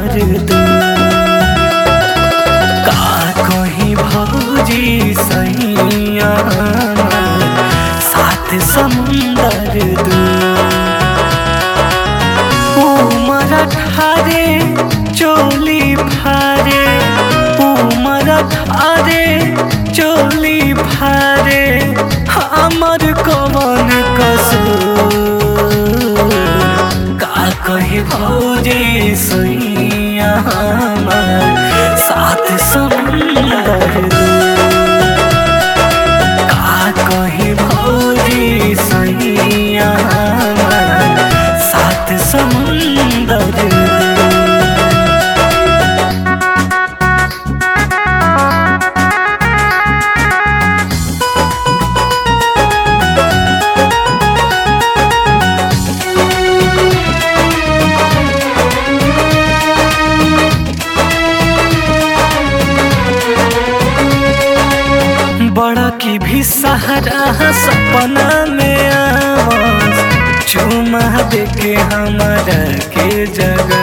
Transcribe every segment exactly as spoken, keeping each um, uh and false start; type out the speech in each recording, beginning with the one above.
दू का कहीं भौजी सैया सात समुंदर दू उमर ठारे चोली फारे उमर ठारे चोली फारे हमर कवन कसूर का कही भौजी सैया सात समुंदर दू का कही भौजी सैया सात समुंदर दू बड़ा की भी सहारा सपना में आवाज चुमा दे के हमारा के जगह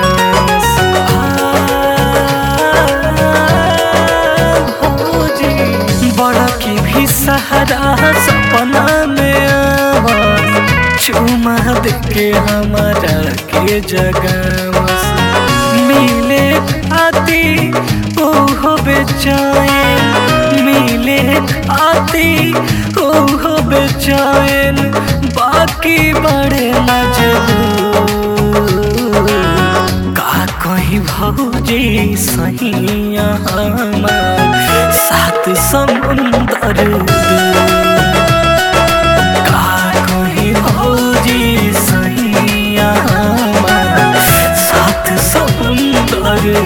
भौजी बड़ा की भी सहारा सपना में आवाज चुमा दे के हमारा के जगह मिले आती ओहो बेचैन मिले आती ओहो बेचैन बाकी बड़े मजबूर का कहीं भौजी सैया सात समुंदर दू का कहीं भौजी सैया सात समुंदर दू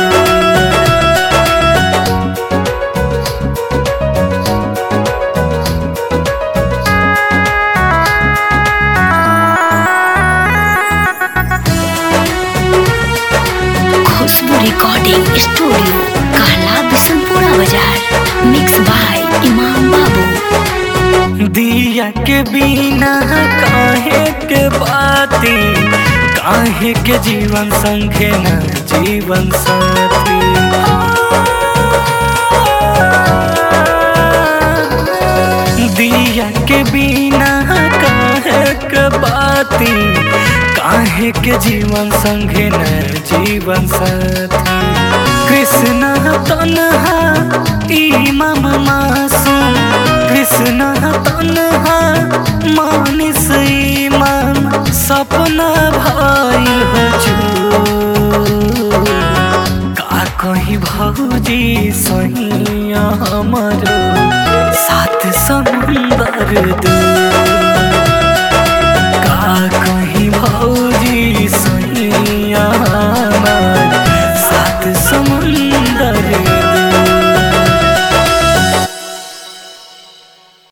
रिकॉर्डिंग स्टूडियो कहला बिशनपुरा बाजार मिक्स बाय इमाम बाबू दिया के बिना काहे के बाती काहे के जीवन संगे न जीवन साथी दिया के बिना काहे के बाती काहे के जीवन संगे न जीवन साथी कृष्ण तन्हा इमाम मासूम कृष्ण तन्हा मानिस ईमान सपना भाई हजूर का कहीं भौजी सैया हमरो सात समुंदर दू